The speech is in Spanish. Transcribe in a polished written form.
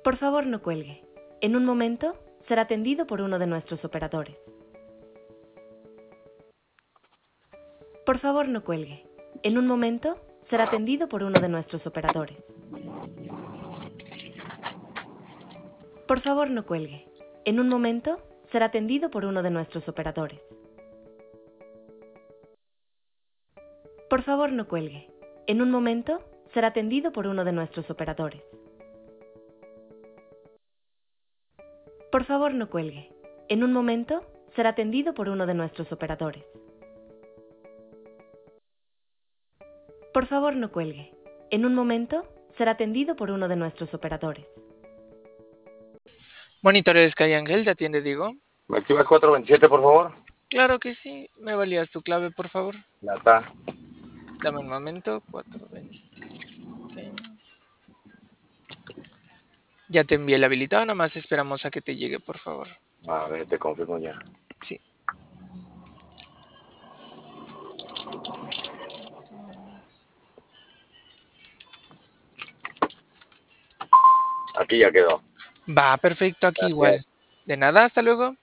Por favor, no cuelgue. En un momento será atendido por uno de nuestros operadores. Por favor, no cuelgue. En un momento será atendido por uno de nuestros operadores. Por favor, no cuelgue. En un momento será atendido por uno de nuestros operadores. Por favor, no cuelgue. En un momento será atendido por uno de nuestros operadores. Por favor, no cuelgue. En un momento será atendido por uno de nuestros operadores. Por favor, no cuelgue. En un momento será atendido por uno de nuestros operadores. Monitores Sky Ángel, ¿te atiende Diego? ¿Me activas 427, por favor? Claro que sí. ¿Me valías tu clave, por favor? Ya está. Dame un momento. 420. Ok. Ya te envié el habilitado, nada más esperamos a que te llegue, por favor. A ver, te confirmo ya. Sí. Aquí ya quedó. Va, perfecto, aquí igual. Gracias. De nada, hasta luego.